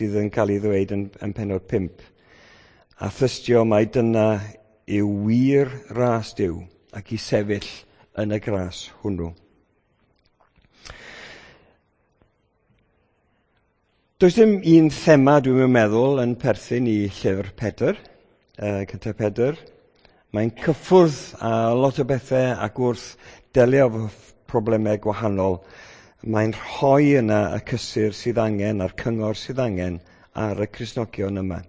sydd yn cael ei ddweud yn pennod 5. A thystio mai dyna yw wir ras Duw ac i sefyll yn y gras hwnnw. Does dim un thema dwi'n meddwl yn perthyn i llyfr Pedr, cyntaf Pedr. Mae'n cyffwrdd a lot o bethau ac wrth delio efo problemau gwahanol. Mae'n rhoi yna y cysur sydd angen a'r cyngor sydd angen ar y Cristnogion yma.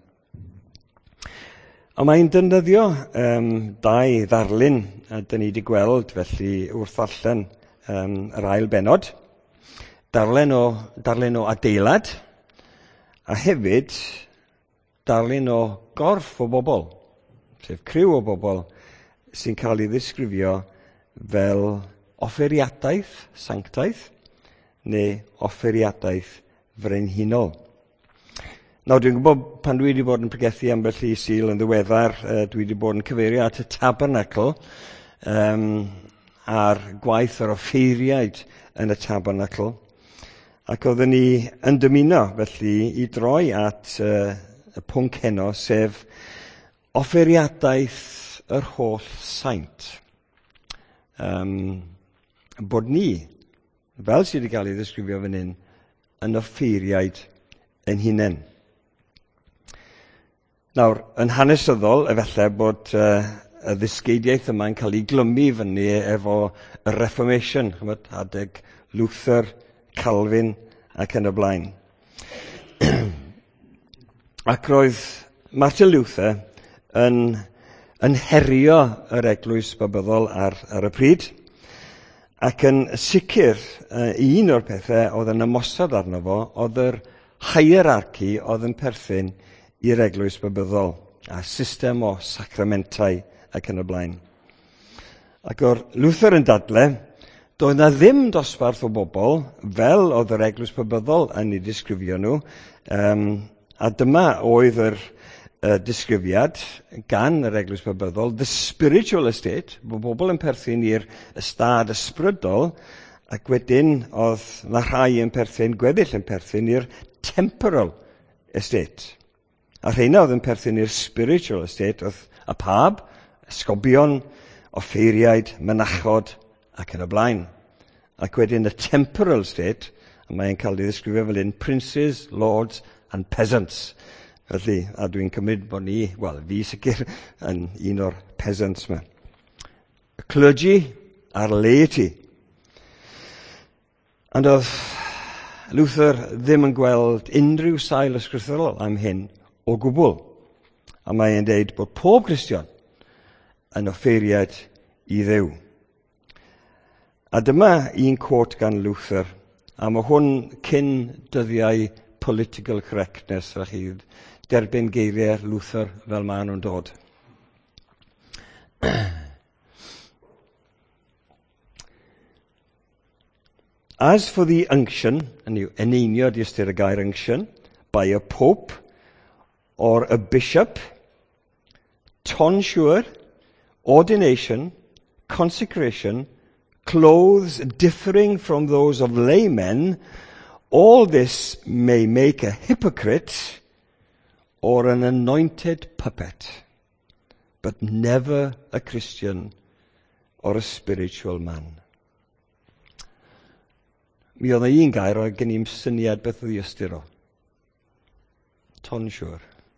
A mae'n defnyddio dau ddarlun a dyn ni wedi gweld felly wrth allan yr ail benod. Darlun o adeilad a hefyd darlun o gorff o bobl, sef criw o bobl sy'n cael ei ddisgrifio fel offeriadaeth, sanctaeth, neu offeriadaeth frenhinol. Nawr, dwi'n gwybod pan dwi wedi bod yn pregethu ambell i Sul yn ddiweddar, dwi wedi bod yn cyfeirio at y tabernacl a'r gwaith yr offeiriaid yn y tabernacl. Ac oedden ni yn dymuno felly i droi at y pwnc heno, sef offeriadaeth yr holl saint. Bod ni, fel sydd wedi cael ei ddisgrifio fan hyn, yn offeiriaid yn hunain. Nawr, yn hanesyddol, efallai bod y ddysgeidiaeth yma'n cael ei glymu fyny efo y Reformation, adeg Luther, Calvin ac yn y blaen. Ac roedd Martin Luther yn herio yr eglwys babyddol ar y pryd, ac yn sicr un o'r pethau oedd yn ymosod arno fo oedd yr hierarchy oedd yn perthyn i'r eglwys babyddol, a system o sacramentau ac yn y blaen. Ac o'r Luther yn dadle, doedd na ddim dosbarth o bobl fel oedd yr eglwys babyddol yn ei disgrifio nhw, a dyma oedd yr disgrifiad gan yr eglwys babyddol, the spiritual estate, bod bobl yn perthyn i'r ystad ysbrydol, ac wedyn oedd na rhai yn perthyn, gweddill yn perthyn i'r temporal estate. A rheina oedd yn perthyn i'r spiritual estate, oedd y pab, esgobion, offeiriaid, mynachod ac yn y blaen. Ac wedyn y temporal estate, a mae'n cael ei ddisgrifio fel un princes, lords and peasants. Felly, a dwi'n cymryd bod ni, wel, fi sicr yn un o'r peasants yma. Y clergy a'r laity. Ond oedd Luther ddim yn gweld unrhyw sail ysgrythurol am hyn o gwbl. A mae'n deud bod pob Cristion yn offeiriad i Dduw. A dyma un quote gan Luther, a mae hwn cyn dyddiau political correctness, felly derbyn geiriau Luther fel maen nhw'n dod. As for the unction, yn eneinio di ystyr y gair unction, by a pope or a bishop, tonsure, ordination, consecration, clothes differing from those of laymen, all this may make a hypocrite or an anointed puppet, but never a Christian or a spiritual man. Mi oedd un gair oedd gen i'n syniad beth oedd i ystyr o. Tonsure.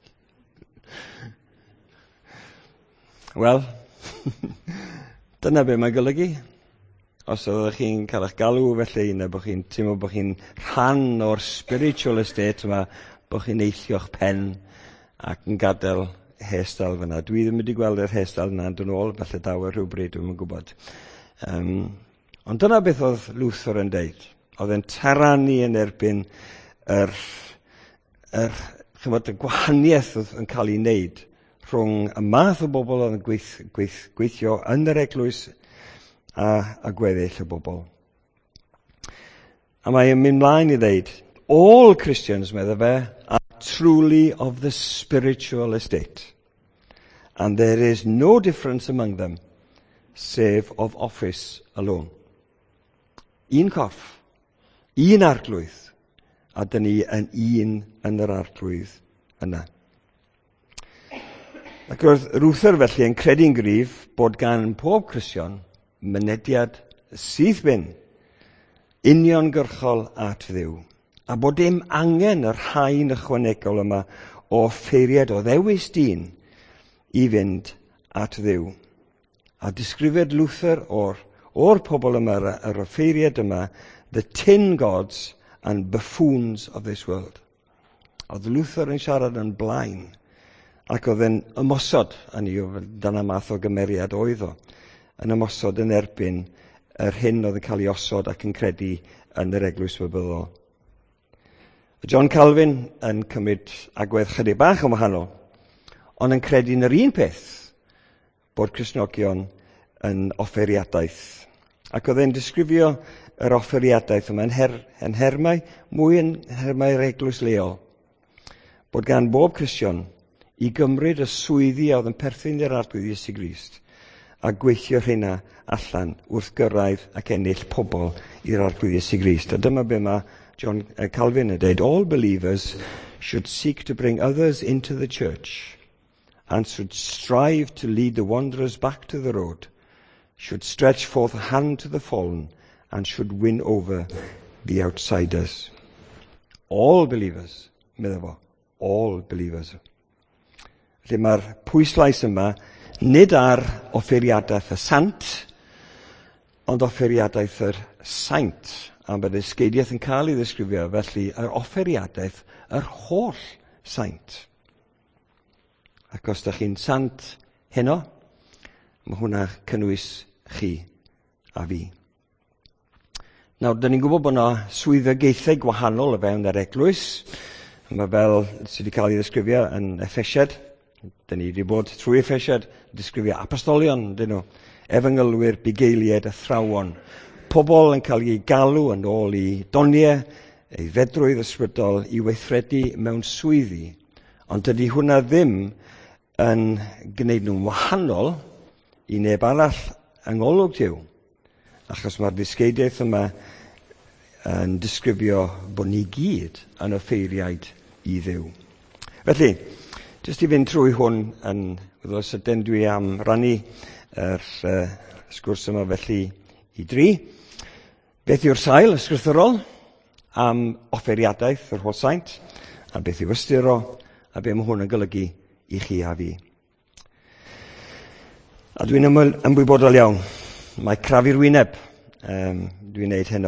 Wel, dyna be mae'n golygu. Os oeddech chi'n cael eich galw felly, neu bod chi'n teimlo bod chi'n rhan o'r spiritual estate yma, bod chi'n eithio'ch pen ac yn gadael hairstyle fyna. Dwi ddim wedi gweld yr hairstyle yna yn dod ôl, falle dawer rhywbryd, dwi'n yn gwybod. Ond dyna beth oedd Luther yn deud. Oedd e'n taranu yn erbyn y gwahaniaeth oedd yn cael ei wneud rhwng y math o bobl oedd yn gweithio yn yr eglwys a gweddill y bobl. A mae'n mynd mlaen i ddeud, all Christians, meddwl fe, are truly of the spiritual estate. And there is no difference among them, save of office alone. Un corff, un arglwydd, a dyn ni yn un yn yr arglwydd yna. Ac roedd Luther felly yn credu'n gryf bod gan pob Cristion mynediad sydd bin uniongyrchol at Dduw, a bod dim angen yr haen ychwanegol yma o ffeiriad o ddewis dyn i fynd at Dduw. A disgrifiad Luther o'r pobl yma, yr offeiriad yma, the tin gods and buffoons of this world. Oedd Luther yn siarad yn blaen, ac oedd yn ymosod, dyna math o gymeriad oedd o, yn ymosod yn erbyn yr hyn oedd yn cael ei osod ac yn credu yn yr Eglwys Bebyddol. John Calvin yn cymryd agwedd chydig bach yn wahanol, ond yn credu yn yr un peth, bod Cristnogion yn offeriadaeth. Ac oedd e'n disgrifio yr offeriadaeth yma yn hermau, mwy yn hermau'r eglwys leol. Bod gan bob Cristion i gymryd y swyddi a oedd yn perthyn i'r arglwydd Iesu Grist a gweithio rheina allan wrth gyrraedd ac ennill pobl i'r arglwydd Iesu Grist. A dyma be mae John Calvin yn dweud, all believers should seek to bring others into the church and should strive to lead the wanderers back to the road, should stretch forth a hand to the fallen, and should win over the outsiders. All believers, medda fo, all believers. Felly mae'r pwyslais yma nid ar offeriadaeth y sant, ond offeriadaeth yr saint. A mae'r ddysgeidiaeth yn cael ei ddisgrifio, felly yr offeriadaeth yr holl saint. Ac os ydych chi'n sant heno, mae hwnna cynnwys chi a fi. Nawr, dyn ni'n gwybod bod yna swyddogaethau gwahanol o fewn yr eglwys. Mae fel sydd wedi cael ei ddisgrifio yn Effesiad. Dyn ni wedi bod trwy Effesiad, disgrifio apostolion, dyn nhw, efengylwyr, bugeiliaid, athrawon. Pobl yn cael ei galw yn ôl i doniau, ei fedrwydd ysbrydol, i weithredu mewn swyddi. Ond dydy hwnna ddim yn gwneud nhw'n wahanol i neb arall yng ngolwg Duw. Achos mae'r ddysgeidiaeth yma yn disgrifio bod ni gyd yn offeiriaid i Dduw. Felly, jyst i fynd trwy hwn yn weddol sydyn dwi am rannu yr sgwrs yma felly i 3. Beth yw'r sail ysgrythurol am offeriadaeth yr holl saint, a beth yw ystyr o, a beth mae hwn yn golygu i chi a fi. A dwi'n ymwybodol iawn, mae crafu'r wyneb dwi'n neud heno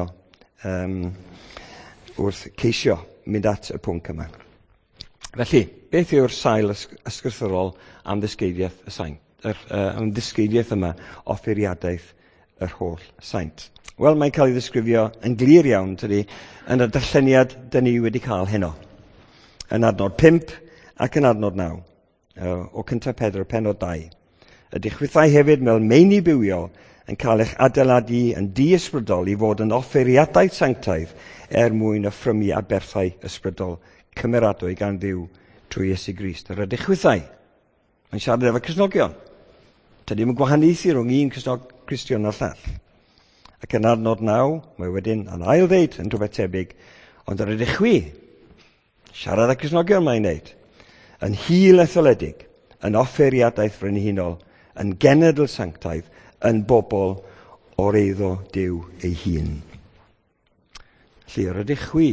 wrth ceisio mynd at y pwnc yma. Felly, beth yw'r sail ysgrythurol am ddysgeidiaeth y saint, am ddysgeidiaeth yma, offeriadaeth yr holl saint? Wel, mae'n cael ei ddisgrifio yn glir iawn, tydi, yn y darlleniad dyn ni wedi cael heno. Yn adnod 5 ac yn adnod 9, o cyntaf Pedr, pennod 2. Ydych chwythau hefyd fel meini bywiol yn cael eich adeiladu yn di-ysbrydol i fod yn offeriadaeth sanctaidd mwyn y ffrymu a berthau ysbrydol cymeradwy gan Dduw trwy Iesu Grist. Yr ydych chwythau. Mae'n siarad efo Cristnogion. Tydi ddim yn gwahaniaethu rhwng un Cristion a'r llall. Ac yn adnod 9, mae wedyn yn ail ddeud yn rhywbeth tebyg, ond yr ydych chwi, siarad â Cristnogion mae'n neud, yn hil etholedig, yn offeriadaeth frenhinol, yn genedl sanctaidd, yn bobl o'r eiddo Duw ei hun. Felly, yr ydych chwi.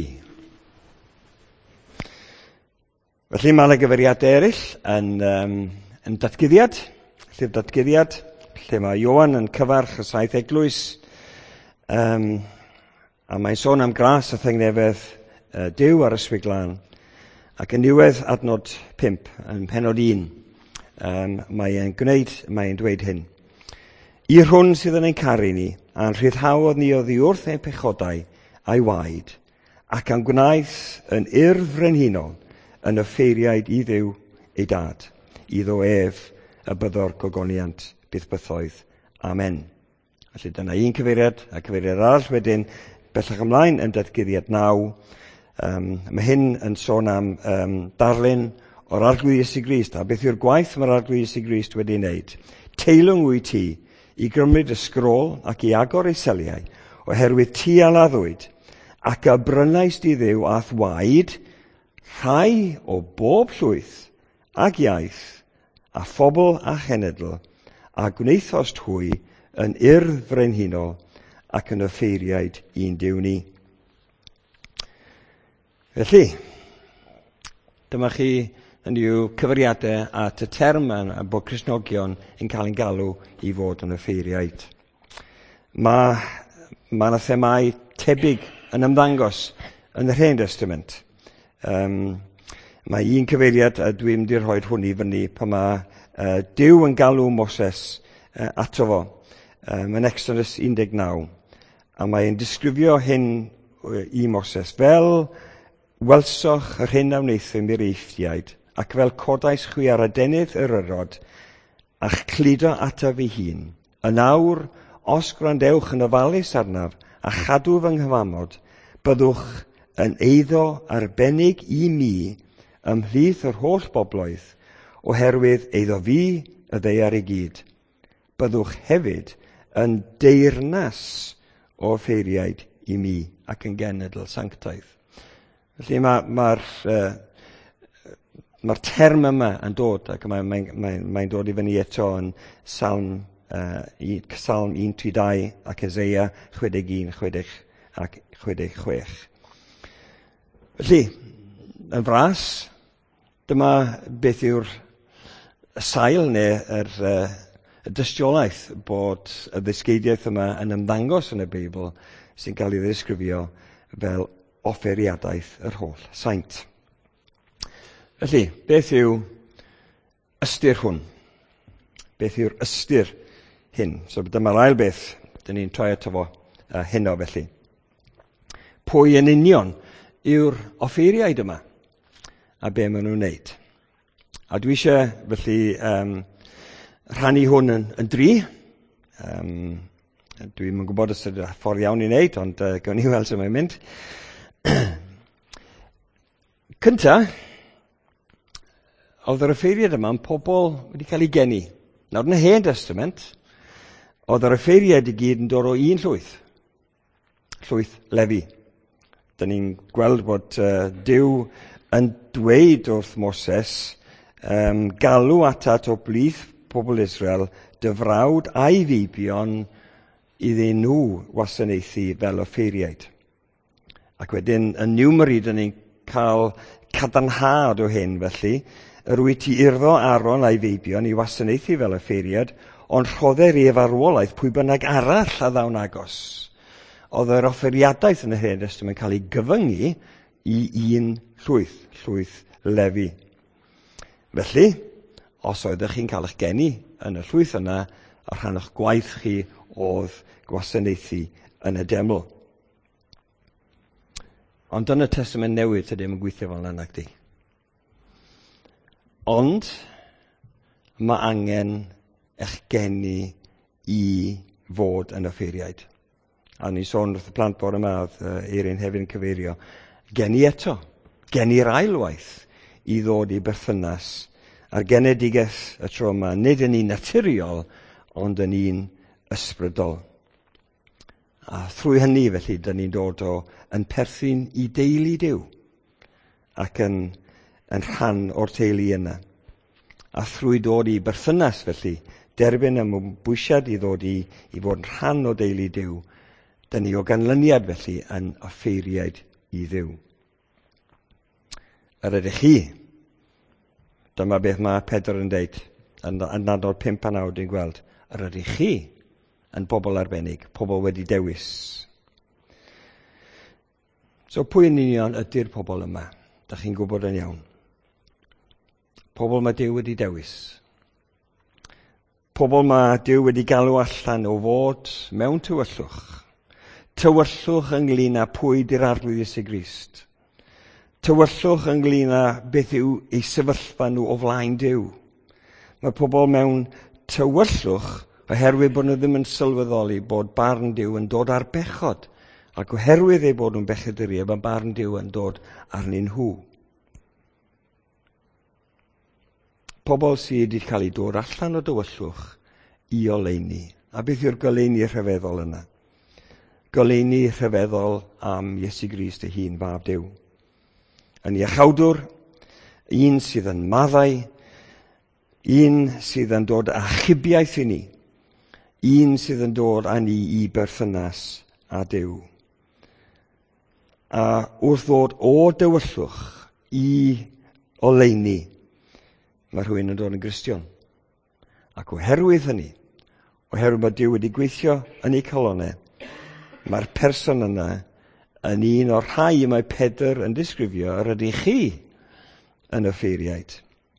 Felly, mae yna gyfeiriadau eraill yn datguddiad, llyfr datguddiad, lle mae Ioan yn cyfarch y 7 eglwys, a mae'n sôn am gras a thengnefedd Duw ar ysbryd glân. Ac yn niwedd adnod 5, yn pennod 1, mae'n dweud hyn. I'r hwn sydd yn ein caru ni, a'n rhyddhawodd ni oddi wrth ein pechodau a'i waed, ac am gwnaeth yn urdd frenhinol yn offeiriaid i Dduw ei dad, iddo ef y byddor gogoniant byth bythoedd. Amen. Felly dyna un cyfeiriad, a cyfeiriad arall wedyn, bellach ymlaen yn datguddiad 9. Mae hyn yn sôn am darlun o'r arglwydd Iesu Grist, a beth yw'r gwaith mae'r arglwydd Iesu Grist wedi wneud. Teilwng wyt ti i gymryd y sgrôl ac i agor ei seliau, oherwydd ti a laddwyd, ac y brynais di Dduw a thwaed rhai o bob llwyth ac iaith a phobl a chenedl a gwneithos hwy yn urdd frenhinol ac yn offeiriaid un Duw ni. Felly, dyma chi yn yw cyfriadau at y term a bod Cristnogion yn cael ei galw i fod yn offeiriaid. Mae yna themau tebyg yn ymddangos yn yr Hen Testament. Mae un cyfeiriad, dwi'n mynd i rhoi hwn i fyny, pan mae Duw yn galw Moses ato fo, yn Exodus 19, a mae'n disgrifio hyn i Moses fel welsoch yr hyn a wnaethym i'r eithriaid, ac fel codais chwi ar adenydd yr yrod, a'ch cludo ataf ei hun. Yn awr, os gwrandewch yn ofalus arnaf, a chadw fy nghyfamod, byddwch yn eiddo arbennig i mi ymhlith yr holl bobloedd, oherwydd eiddo fi y ddeiar i gyd. Byddwch hefyd yn deyrnas o offeiriaid i mi ac yn genedl sanctaidd. Felly mae'r term yma yn dod, ac mae'n dod i fyny eto yn Psalm 132 ac Eseia 61, 60 ac 66. Felly, yn fras, dyma beth yw'r sail neu y dystiolaeth bod y ddysgeidiaeth yma yn ymddangos yn y Beibl sy'n cael ei ddisgrifio fel offeriadaeth yr holl saint. Felly, beth yw ystyr hwn? Beth yw'r ystyr hyn? So dyma'r ail beth, dyn ni'n troi ato fo heno felly. Pwy yn union yw'r offeiriaid yma? A be maen nhw'n wneud? A dwi eisiau felly rhannu hwn yn dri. Dwi'n yn gwybod os ydy'r ffordd iawn i wneud, ond gawn ni weld sut mae'n mynd. Cynta, oedd yr offeiriad yma yn pobl wedi cael ei geni. Nawr, yn y Hen Testament, oedd yr offeiriad i gyd yn dod o un llwyth. Llwyth Levi. Dyna ni'n gweld bod Duw yn dweud wrth Moses galw atat o blith pobl Israel, dy frawd a'i feibion iddyn nhw wasanaethu fel offeiriaid. Ac wedyn, yn Niwmeri, dyn ni'n cael cadarnhad o hyn felly, yr wyt ti urddo Aaron a'i feibion i wasanaethu fel offeiriad, ond rhodder ef arwolaeth pwy bynnag arall a ddawn agos. Oedd yr offeriadaeth yn y Hen Testament cael ei gyfyngu i un llwyth, llwyth Levi. Felly, os oeddech chi'n cael eich geni yn y llwyth yna, a rhan o'ch gwaith chi oedd gwasanaethu yn y deml. Ond yn y Testament Newydd, ydym yn gweithio fel yna nagdi. Ond, mae angen eich geni i fod yn offeiriaid. A ni sôn wrth y plant bore yma, oedd Eirin hefyd yn cyfeirio, geni eto, geni'r ailwaith i ddod i berthynas a'r genedigaeth y tro yma, nid yn un naturiol, ond yn un ysbrydol. A thrwy hynny felly, dyn ni'n dod yn perthyn i deulu Duw ac yn rhan o'r teulu yna. A thrwy dod i berthynas felly, derbyn ymwybwysiad i ddod i fod yn rhan o deulu Duw, dyn ni o ganlyniad felly yn offeiriaid i Dduw. Yr ydych chi, dyma beth mae Pedr yn deud, yn adnod 5 a 9 dwi'n gweld, yr ydych chi yn bobl arbennig, pobl wedi dewis. So pwy yn union ydy'r pobl yma? Da chi'n gwybod yn iawn. Pobl mae Duw wedi dewis. Pobl mae Duw wedi galw allan o fod mewn tywyllwch. Tywyllwch ynglyn â pwy di'r arglwydd Iesu Grist. Tywyllwch ynglyn â beth yw eu sefyllfa nhw o flaen Duw. Mae pobl mewn tywyllwch oherwydd bod nhw ddim yn sylweddoli bod barn Duw yn dod ar bechod, ac oherwydd ei bod nhw'n bechaduriau, mae barn Duw yn dod arnyn nhw. Pobl sydd wedi cael ei dod allan o dywyllwch i oleuni. A beth yw'r goleuni rhyfeddol yna? goleuni rhyfeddol am Iesu Grist ei hun, fab Duw. Yn iachawdwr, un sydd yn maddau, un sydd yn dod â chybiaeth i ni, un sydd yn dod â ni i berthynas â Duw. A wrth ddod o dywyllwch i oleuni, mae rhywun yn dod yn Gristion. Ac oherwydd hynny, oherwydd mae Duw wedi gweithio yn ei calonau, mae'r person yna yn un o'r rhai mae Pedr yn disgrifio yr ydych chi yn y ffeiriaid.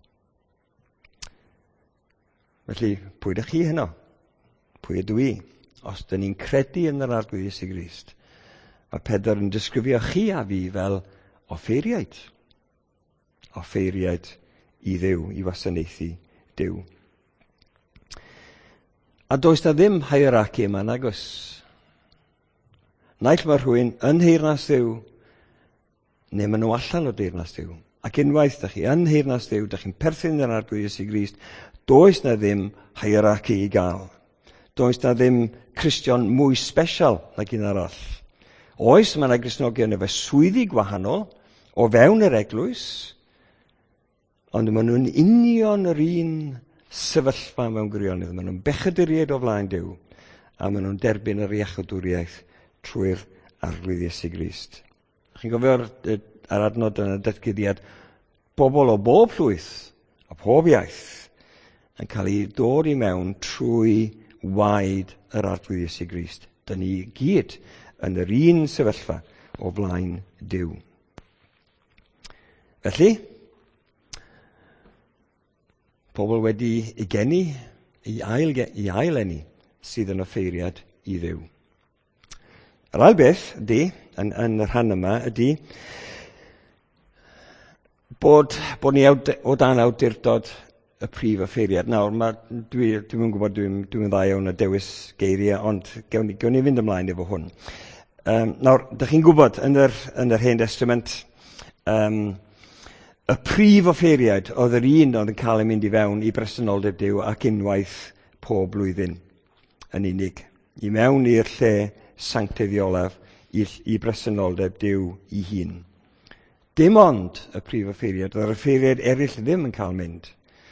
Felly, pwy ydych chi heno? Pwy ydw i? Os dyn ni'n credu yn yr arglwydd Iesu Grist, mae Pedr yn disgrifio chi a fi fel offeiriaid. Offeiriaid i Dduw, i wasanaethu Duw. A does na ddim hierarchy yma nag oes. Naill mae rhywun yn heyrnas Dduw, neu maen nhw allan o deyrnas Dduw. Ac unwaith ydych chi yn heyrnas Dduw, ydych chi'n perthyn yn arglwydd Iesu Grist, does na ddim hierarchy i gael. Does na ddim Cristion mwy special nag un arall. Oes, mae yna Gristnogion efo swyddi gwahanol o fewn yr eglwys, ond maen nhw'n union yr un sefyllfa mewn gwirionedd. Maen nhw'n bechaduriaid o flaen Duw, a maen nhw'n derbyn yr iachawdwriaeth trwy'r arglwydd Iesu Grist. Chi'n gofio ar adnod yn y datguddiad, bobl o bob llwyth, a pob iaith, yn cael ei dod i mewn trwy waed yr arglwydd Iesu Grist. Dyn ni gyd yn yr un sefyllfa o flaen Duw. Felly, pobl wedi ei geni, i aileni, sydd yn offeiriad i Dduw. Yr ail beth ydy, yn y rhan yma, ydy bod ni o dan awdurdod y prif offeiriad. Nawr, dwi'n gwybod dwi'n dda iawn y dewis geiriau, ond gewn ni fynd ymlaen efo hwn. Nawr, dych chi'n gwybod yn yr Hen Testament, y prif offeiriad oedd yr un oedd yn cael ei mynd i fewn i bresenoldeb Duw ac unwaith pob blwyddyn yn unig. I mewn i'r lle sanctaidd i bresenoldeb Duw i hun. Dim ond y prif offeiriad, oedd yr offeiriad eraill ddim yn cael mynd.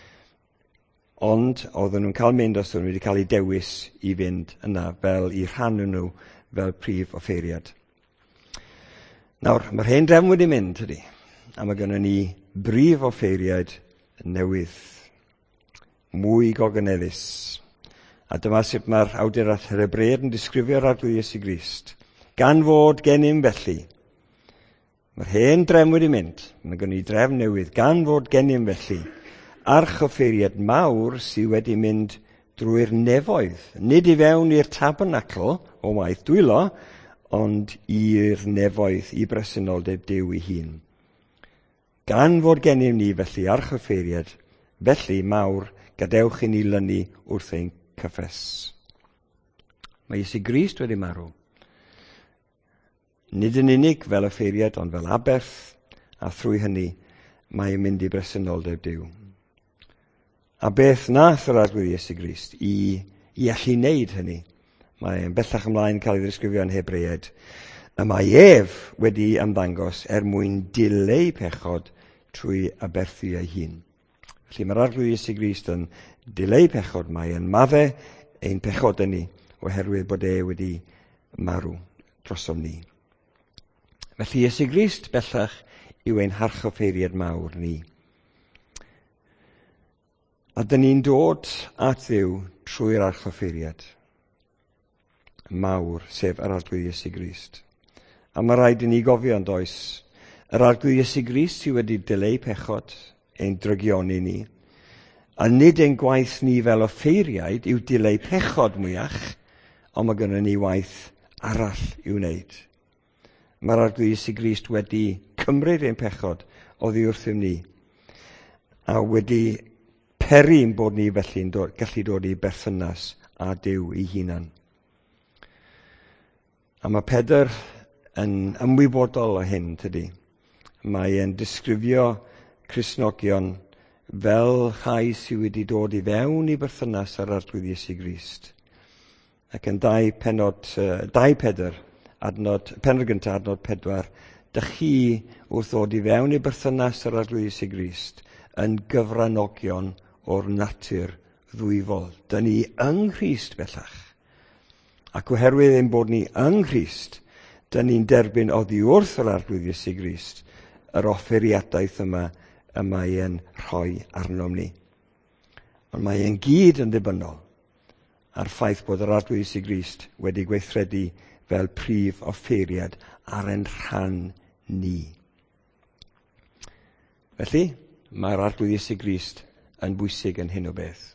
Ond oedden nhw'n cael mynd os oedden nhw wedi cael ei dewis i fynd yna fel i rhannu nhw fel prif offeiriad. Nawr, mae'r hen drefn wedi mynd, ydy. A mae gennym ni brif offeiriad newydd. Mwy gogyneddus. A dyma sut mae'r awdurdod yr Hebreaid yn disgrifio'r arglwydd Iesu Grist. Gan fod gennym felly. Mae'r hen drefn wedi mynd. Mae gennym ni drefn newydd. Gan fod gennym felly. Archoffeiriad mawr sydd wedi mynd drwy'r nefoedd. Nid i fewn i'r tabernacl o waith dwylo, ond i'r nefoedd i bresenoldeb Duw i hun. Gan fod gennym ni felly archoffeiriad, felly mawr, gadewch i ni lynu wrth ein cyffes. Mae Iesu Grist wedi marw. Nid yn unig fel offeiriad, ond fel aberth, a thrwy hynny mae yn mynd i bresenoldeb Duw. A beth nath yr arglwydd Iesu Grist i allu wneud hynny? Mae'n bellach ymlaen cael ei ddisgrifio yn Hebreaid. Y mae ef wedi ymddangos mwyn dileu pechod trwy aberthu ei hun. Felly mae'r arglwydd Iesu Grist yn dileu pechod, mae yn maddau ein pechod ni oherwydd bod wedi marw drosom ni. Felly Iesu Grist bellach yw ein harchoffeiriad mawr ni. A dyn ni'n dod at Dduw trwy'r archoffeiriad mawr, sef yr arglwydd Iesu Grist. A mae rhaid i ni gofio yn does, yr arglwydd Iesu Grist sydd wedi dileu pechod ein drygioni ni, a nid ein gwaith ni fel offeiriaid yw dileu pechod mwyach, ond mae gennym ni waith arall i'w wneud. Mae'r arglwydd Iesu Grist wedi cymryd ein pechod oddi wrthym ni, a wedi peri bod ni felly'n gallu dod i berthynas a Duw ei hunan. A mae Pedr yn ymwybodol o hyn, tydi. Mae e'n disgrifio Cristnogion fel rhai sydd wedi dod i fewn i berthynas ar arglwydd Iesu Grist. Ac yn 2 Pedr, penod gyntaf, adnod 4, dych chi wrth ddod i fewn i berthynas yr arglwydus i Grist yn gyfranogion o'r natur ddwyfol. Dyn ni yng Nghrist bellach. Ac oherwydd ein bod ni yng Nghrist, dyn ni'n derbyn oddi wrth yr arglwydus i Grist yr offeriadaeth yma y mae e'n rhoi arnom ni. Ond mae e'n gyd yn ddibynnol ar ffaith bod yr arglwydus i Grist wedi gweithredu fel prif offeriad ar ein rhan ni. Felly, mae'r arglwydus i Grist yn bwysig yn hyn o beth.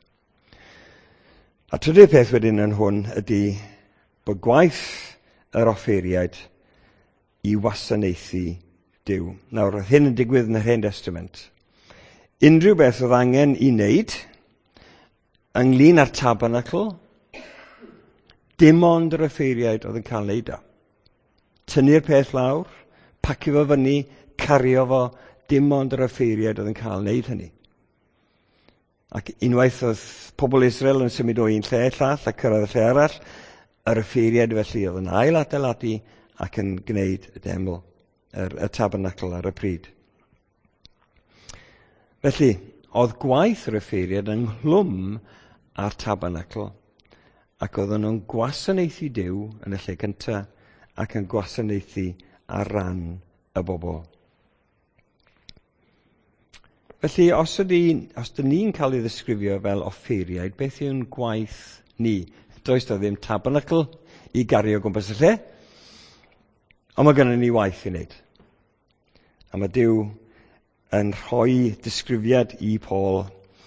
A trydydd peth wedyn yn hwn ydy bod gwaith yr offeriad i wasanaethu Duw. Nawr, oedd hyn yn digwydd yn yr Hen Testament. Unrhyw beth oedd angen i wneud ynglyn â'r tabernacl, dim ond yr offeriad oedd yn cael wneud o. Tynnu'r peth lawr, pacio fo fyny, cario fo, dim ond yr offeriad oedd yn cael wneud hynny. Ac unwaith oedd pobl Israel yn symud o un lle llall a cyrraedd y lle arall, yr offeriad felly oedd yn ail adeiladu ac yn gwneud y deml, y tabernacl ar y pryd. Felly, oedd gwaith yr offeriad yn nghlwm â'r tabernacl, ac oedden nhw'n gwasanaethu Duw yn y lle cyntaf ac yn gwasanaethu ar ran y bobl. Felly, os dyn ni'n cael ei ddisgrifio fel offeriad, beth yw'n gwaith ni? Does da ddim tabernacl i gario gwmpas y lle, ond mae gennym ni waith i wneud. A mae Duw yn rhoi disgrifiad i Paul,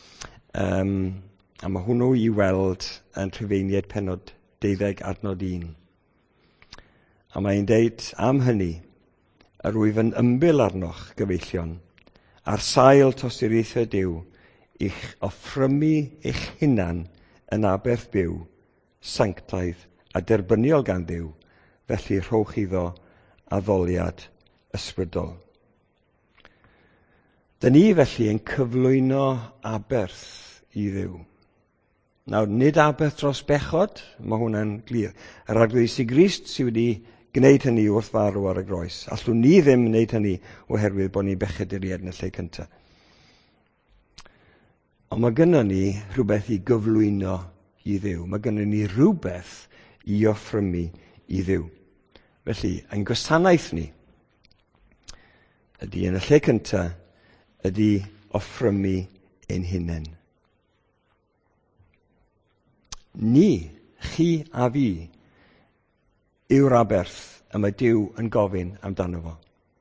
a mae hwnnw i weld yn Rhufeiniaid pennod 12 adnod 1. A mae'n deud am hynny, yr wyf yn ymbil arnoch gyfeillion, ar sail tosiriaethau Duw, i'ch offrymu eich hunan yn aberth byw, sanctaidd a derbyniol gan Duw, felly rhowch iddo addoliad ysbrydol. Dyn ni felly yn cyflwyno aberth i Dduw. Nawr, nid aberth dros bechod, mae hwnna'n glir. Yr arglwydus i Grist sydd wedi gwneud hynny wrth farw ar y groes. Allwn ni ddim wneud hynny oherwydd bod ni'n bechaduriad yn y lle cyntaf. Ond mae gynnon ni rhywbeth i gyflwyno i Dduw. Mae gynnon ni rhywbeth i offrymu i Dduw. Felly, ein gwasanaeth ni ydy yn y lle cyntaf, ydy offrymu ein hunain. Ni, chi a fi, yw'r aberth y mae Duw yn gofyn amdano fo.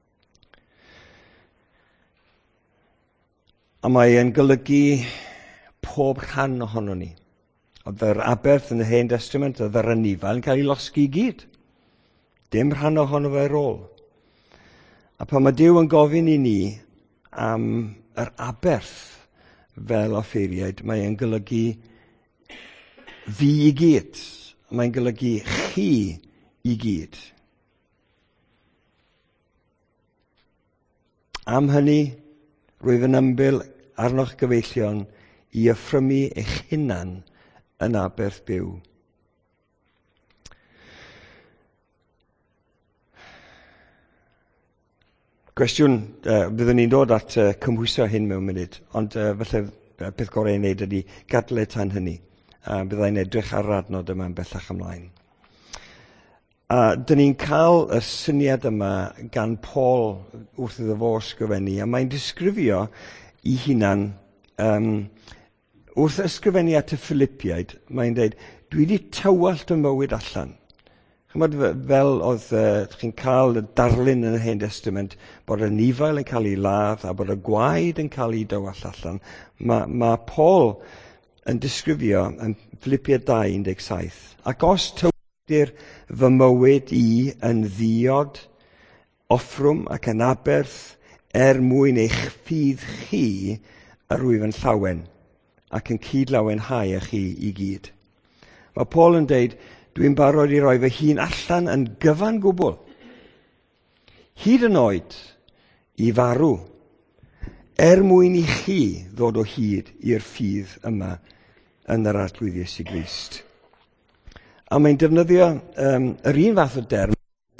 A mae e'n golygu pob rhan ohono ni. Oedd yr aberth yn y Hen Testament, oedd yr anifail yn cael ei losgi i gyd. Dim rhan ohono fe ar ôl. A pan mae Duw yn gofyn i ni am yr aberth fel offeriad, mae e'n golygu fi i gyd. Mae'n golygu chi i gyd. Am hynny, rwyf yn ymbil arnoch gyfeillion i offrymu eich hunan yn aberth byw. Cwestiwn, byddwn ni'n dod at cymhwyso hyn mewn munud, ond falle peth gorau i wneud ydy gadle tan hynny. Byddai'n edrych ar adnod yma'n bellach ymlaen. Dyn ni'n cael y syniad yma gan Paul wrth iddo fo ysgrifennu, a mae'n disgrifio i hunan, wrth ysgrifennu at y Philippiaid, mae'n dweud, dwi wedi tywallt y mywyd allan. Chymod, fel oedd chi'n cael y darlun yn y Hen Testament bod y nifail yn cael ei ladd a bod y gwaed yn cael ei dywall allan. Mae Paul yn disgrifio yn Philippiaid 2:17. Ac os tywallir fy mywyd i yn ddiod, offrwm ac yn aberth mwyn eich ffydd chi yr wyf yn llawen ac yn cydlawenhau â chi i gyd. Mae Paul yn deud, dwi'n barod i roi fy hun allan yn gyfan gwbl, hyd yn oed i farw, mwyn i chi ddod o hyd i'r ffydd yma yn yr arglwyddiaeth i Grist. A mae'n defnyddio yr un fath o derm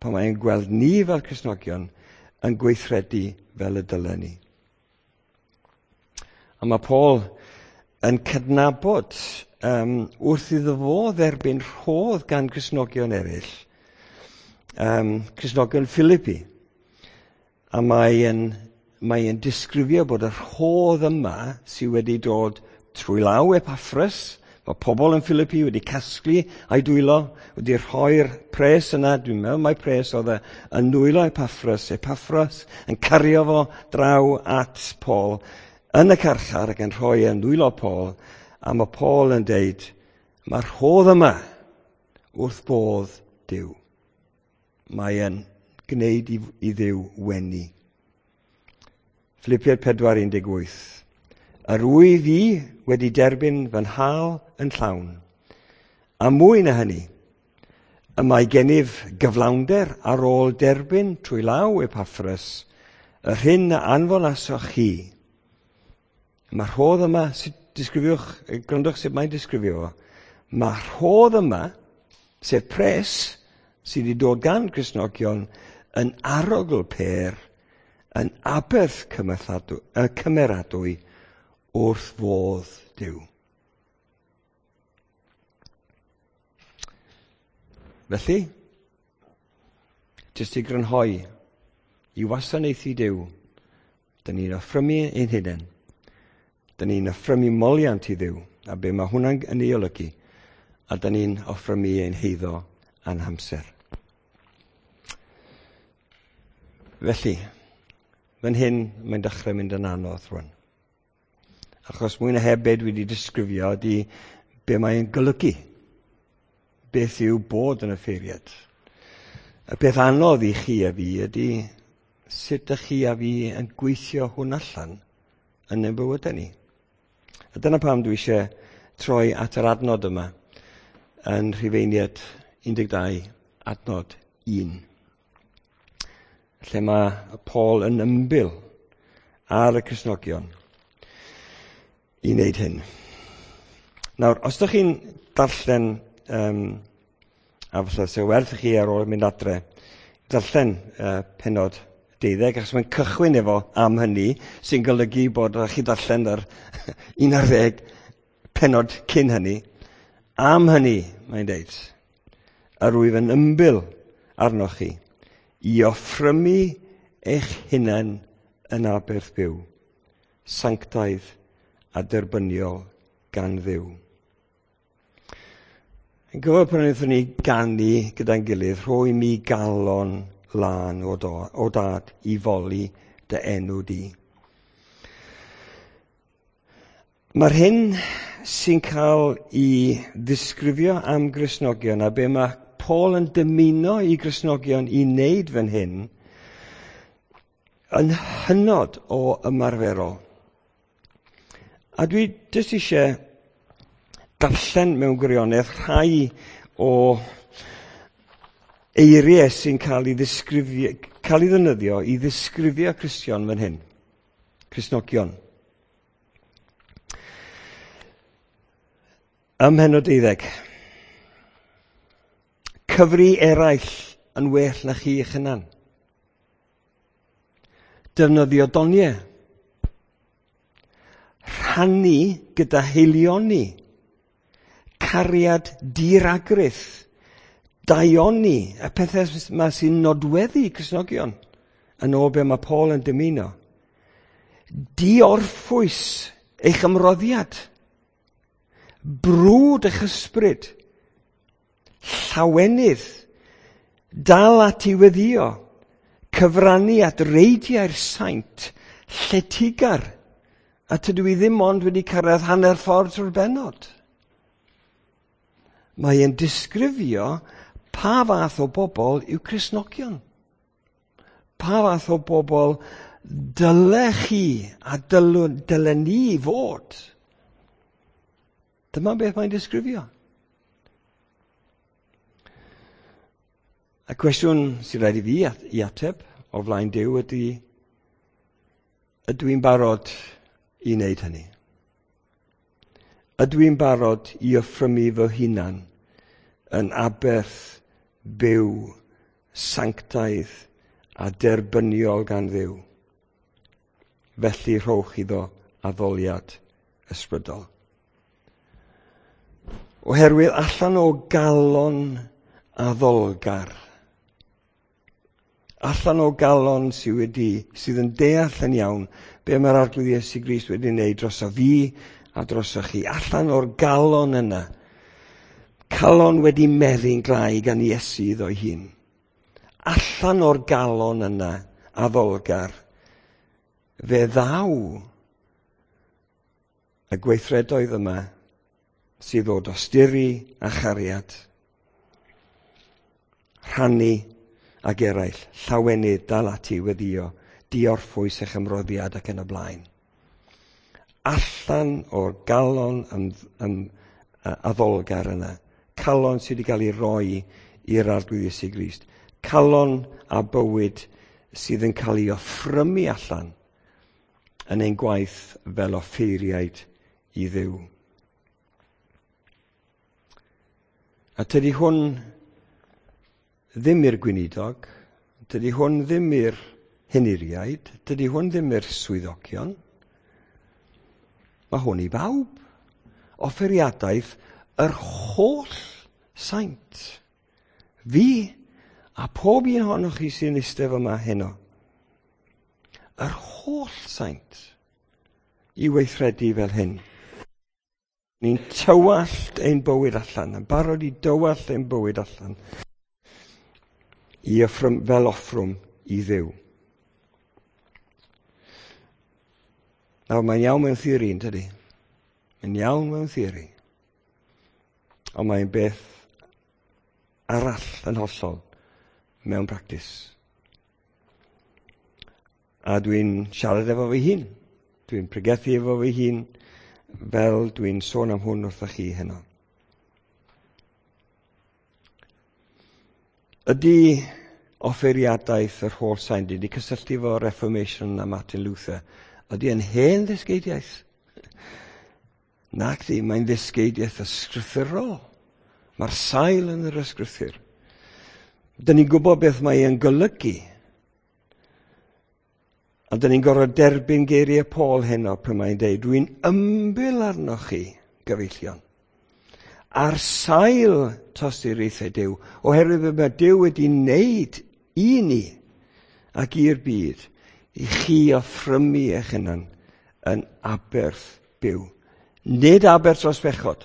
pan mae'n gweld ni fel Cristnogion yn gweithredu fel y dylen ni. A mae Paul yn cydnabod wrth iddo fo dderbyn rhodd gan Cristnogion eraill, Cristnogion Philippi. A mae'n disgrifio bod y rhodd yma sydd wedi dod trwy law Epaphras. Mae pobl yn Philippi wedi casglu a'i dwylo, wedi rhoi'r pres yna, dwi'n meddwl mae pres oedd yn dwylo Epaphras yn cario fo draw at Paul yn y carchar ac yn rhoi yn dwylo Paul, a mae Paul yn deud, mae'r rhodd yma wrth bodd Duw. Mae yn gwneud i Dduw wenu. Philippiaid 4:18. Yr wyf fi wedi derbyn fy nhael yn llawn. A mwy na hynny, y mae gennyf gyflawnder ar ôl derbyn trwy law Epaphras, yr hyn a anfonasoch chi. Mae'r rhodd yma, grandwch sut mae'n disgrifio. Mae'r rhodd yma, sef pres sydd wedi dod gan Cristnogion, yn arogl per, yn aberth cymeradwy wrth fodd Duw. Felly, jyst i grynhoi, i wasanaethu Duw, dyn ni'n offrymu ein hunain. Dyn ni'n offrymu moliant i Dduw, a be mae hwnna'n yn ei olygu, a dyn ni'n offrymu ein heiddo a'n hamser. Felly, fan hyn mae'n dechrau mynd yn anodd rwan. Achos mwy na heb be dwi wedi disgrifio ydy be mae'n golygu. Beth yw bod yn y ffeiriad. Y beth anodd i chi a fi ydy sut ydych chi a fi yn gweithio hwn allan yn ein bywydau ni. A dyna pam dwi eisiau troi at yr adnod yma yn Rhufeiniaid 12, adnod 1. Lle mae Paul yn ymbil ar y Cristnogion i wneud hyn. Nawr, os ydych chi'n darllen, a falle sy'n werth i chi ar ôl mynd adre, darllen pennod 12, achos mae'n cychwyn efo am hynny, sy'n golygu bod rhaid chi darllen yr 11 pennod cyn hynny. Am hynny, mae'n deud, a rwyf yn ymbil arnoch chi, i offrymu eich hunain yn aberth byw, sanctaidd a derbyniol gan Dduw. Yn gyfer pan wnaethon ni ganu gyda'n gilydd, rhoi mi galon lan o dad i foli dy enw di. Mae'r hyn sy'n cael i ddisgrifio am Gristnogion, a be mae Paul yn dymuno i Gristnogion i wneud fan hyn, yn hynod o ymarferol. A dwi jyst eisiau darllen mewn gwirionedd rhai o eiriau sy'n cael i ddefnyddio i ddisgrifio Cristion fan hyn. Cristnogion. Ym Mhennod 12. Cyfri eraill yn well na chi eich hunan. Defnyddio doniau. Rhannu gyda heilioni. Cariad diragryth. Daioni. Y pethau yma sy'n nodweddu Cristnogion. Yn ôl be mae Paul yn dymuno. Diorffwys eich ymroddiad. Brwd eich ysbryd. Llawenydd. Dal at i weddio. Cyfrannu at reidiau'r saint. Lletigar. A tydw i ddim ond wedi cyrraedd hanner ffordd trwy'r benod. Mae e'n disgrifio pa fath o bobl yw Cristnogion. Pa fath o bobl dyle chi a dylen ni fod. Dyma beth mae'n disgrifio. Y cwestiwn sy'n rhaid i fi i ateb o flaen Duw ydy, ydw i'n barod i wneud hynny? Ydw i'n barod i offrymu fy hunan yn aberth byw sanctaidd a derbyniol gan Dduw. Felly rhowch iddo addoliad ysbrydol. Oherwydd allan o galon addolgar, allan o galon sydd yn deall yn iawn be mae'r arglwydd Iesu Grist wedi wneud dros o fi a dros o chi. Allan o'r galon yna, calon wedi meddu'n glai gan Iesu iddo'i hun. Allan o'r galon yna addolgar, fe ddaw y gweithredoedd yma sydd o dosturi a chariad, rhannu ag eraill, llawenydd dal ati weddio, diorffwys eich ymroddiad ac yn y blaen. Allan o'r galon addolgar yna, calon sydd wedi cael ei roi i'r arglwydd Iesu Grist, calon a bywyd sydd yn cael ei offrymu allan yn ein gwaith fel offeiriaid i Dduw. A tydi hwn ddim i'r gweinidog, tydi hwn ddim i'r henuriaid, tydi hwn ddim i'r swyddogion. Mae hwn i bawb. Offeriadaeth yr holl saint. Fi a pob un ohonoch chi sy'n eistedd yma heno. Yr holl saint i weithredu fel hyn. Ni'n tywallt ein bywyd allan, yn barod i dywallt ein bywyd allan fel offrwm i Dduw. Nawr, mae'n iawn mewn theori, yn tydi? Mae'n iawn mewn theori. Ond mae'n beth arall yn hollol mewn practis. A dwi'n siarad efo fi hun. Dwi'n pregethu efo fi hun fel dwi'n sôn am hwn wrthych chi heno. Ydy offeriadaeth yr holl saint wedi cysylltu efo Reformation a Martin Luther? Ydy yn hen ddysgeidiaeth? Nac di, mae'n ddysgeidiaeth ysgrythurol. Mae'r sail yn yr ysgrythur. Dyn ni'n gwybod beth mae'n golygu. A dyn ni'n gorfod derbyn geiriau Paul heno pan mae'n deud, dwi'n ymbil arnoch chi, gyfeillion. Ar sail tosiriaethau Duw, oherwydd mae Duw wedi wneud i ni ac i'r byd, i chi offrymu eich hunan yn aberth byw. Nid aberth dros bechod.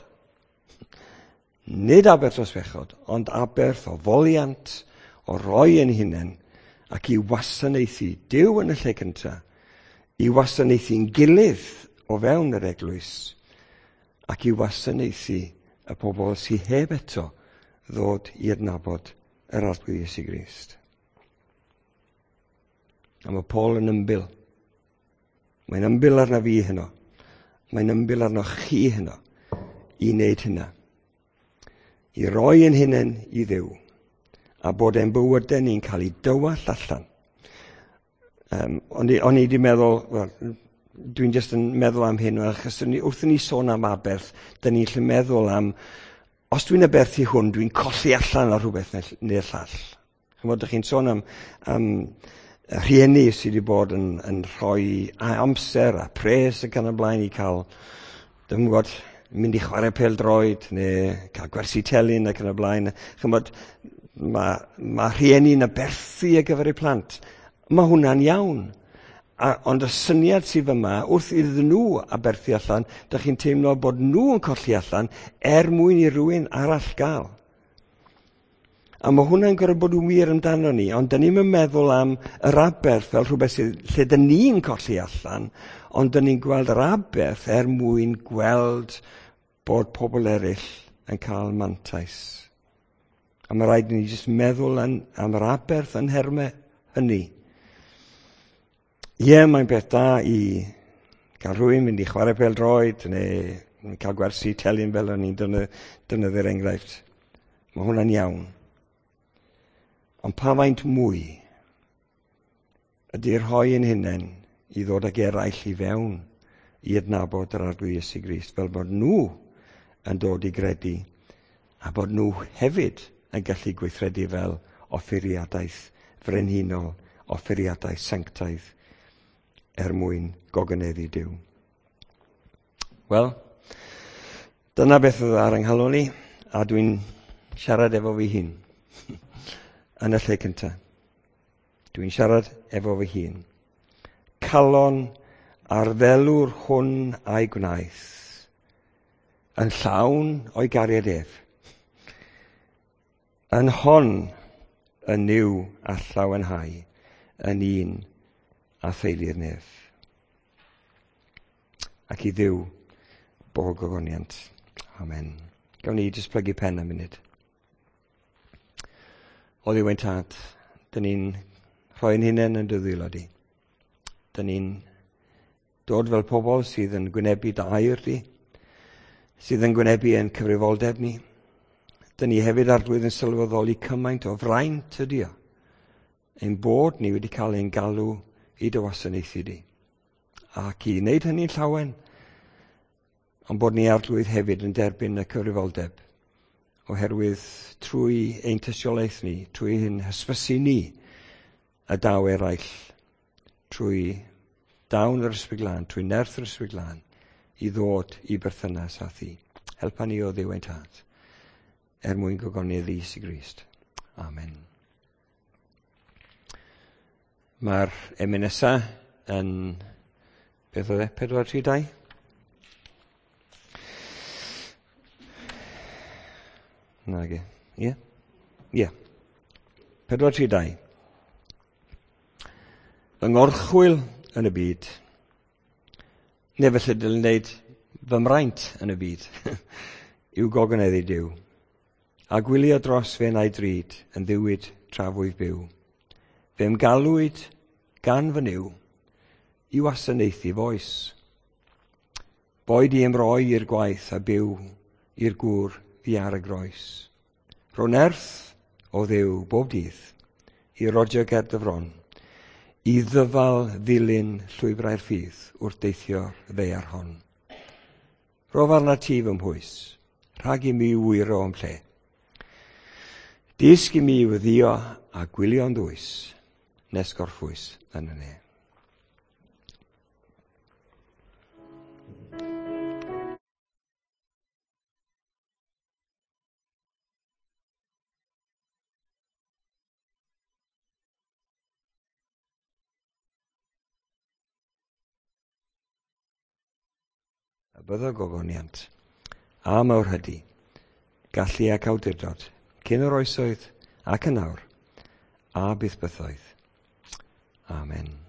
Nid aberth dros bechod, ond aberth o foliant, o roi yn hunan, ac i wasanaethu Duw yn y lle cyntaf, i wasanaethu'n gilydd o fewn yr eglwys, ac i wasanaethu y pobl sydd heb eto ddod i adnabod yr arglwydd Iesu Grist. A mae Paul yn ymbil. Mae'n ymbil arna fi heno. Mae'n ymbil arno chi heno i wneud hynna. I roi yn hunain i Dduw. A bod e'n bywydau ni'n cael ei dywall allan. O'n i wedi meddwl, dwi'n just yn meddwl am hyn, achos wrth ni sôn am aberth, dyn ni'n lle meddwl am, os dwi'n aberthu hwn, dwi'n colli allan ar rhywbeth neu'r llall. Chymod, ydych chi'n sôn am rhieni sydd wedi bod yn rhoi amser a pres ac yn y blaen i cael, ddim yn gwybod, mynd i chwarae pêl-droed neu cael gwersi telyn ac yn y blaen. Chymod, mae rhieni'n aberthu ar gyfer eu plant. Mae hwnna'n iawn. Ond y syniad sydd yma, wrth iddyn nhw aberthu allan, ydych chi'n teimlo bod nhw'n colli allan mwyn i rywun arall gael. A mae hwnna'n gorfod bod yn wir amdano ni, ond dyn ni'n meddwl am yr aberth fel rhywbeth lle dyn ni'n colli allan, ond dyn ni'n gweld yr aberth mwyn gweld bod pobl eraill yn cael mantais. A mae rhaid ni jyst meddwl am yr aberth yn hermau hynny. Ie, mae'n beth da i cael rhywun mynd i chwarae pêl-droed neu cael gwersi telyn fel o'n i'n dynyddu'r enghraifft. Mae hwnna'n iawn. Ond pa faint mwy ydy'r rhoi yn hunain i ddod ag eraill i fewn i adnabod yr arglwydd Iesu Grist, fel bod nhw yn dod i gredu a bod nhw hefyd yn gallu gweithredu fel offeriadaeth frenhinol, offeriadaeth sanctaidd mwyn goganeddu Duw. Wel, dyna beth oedd ar ynghalon ni, a dwi'n siarad efo fi hun yn y lle cyntaf. Dwi'n siarad efo fi hun. Calon a'r ddelwr hwn a'i gwnaeth, yn llawn o'i gariad ef. Yn hon yn niw a llawenhau, yn un a theulu'r nef. Ac I Dduw bob gogoniant. Amen. Gawn ni jyst plygu pen am munud. O Dduw ein Tad, dyn ni'n rhoi'n hunain yn dy ddwylo di. Dyn ni'n dod fel pobl sydd yn gwynebu dy air di, sydd yn gwynebu yn cyfrifoldeb ni. Dyn ni hefyd arglwydd yn sylweddoli cymaint o fraint ydi o, ein bod ni wedi cael ein galw I dy wasanaethu di. Ac I wneud hynny'n llawen, ond bod ni arglwydd hefyd yn derbyn y cyfrifoldeb, oherwydd trwy ein tystiolaeth ni, trwy ein hysbysu ni, y daw eraill, trwy dawn yr ysbryd glân, trwy nerth yr ysbryd glân, I ddod I berthynas â thi. Helpa ni o Dduw ein Tad, mwyn gogoniedd Iesu Grist. Amen. Mae'r emyn nesa yn, beth oedd e, 432? Nage, ie? Ie. 432. Fy ngorchwyl yn y byd, neu felly dylwn wneud fy mraint yn y byd, yw gogoneddu Duw, a gwylio dros fe nai drud yn ddiwyd trafwydd byw. Fe'm galwyd gan fy niw I wasanaethu foes. Boed I ymroi i'r gwaith a byw i'r gŵr fi ar y groes. Rho nerth o Dduw bob dydd I rodio ger dyfron, I ddyfal ddilyn llwybrau'r ffydd wrth deithio ddeiar hon. Rof arna ti fy mhwys, rhag I mi wyro am lle. Disg I mi wyddio a gwylio'n ddwys, nes gorffwys yn y ne. Y byddo gogoniant, a mawr hydi, gallu ac awdurdod, cyn yr oesoedd ac yn awr, a byth bythoedd. Amen.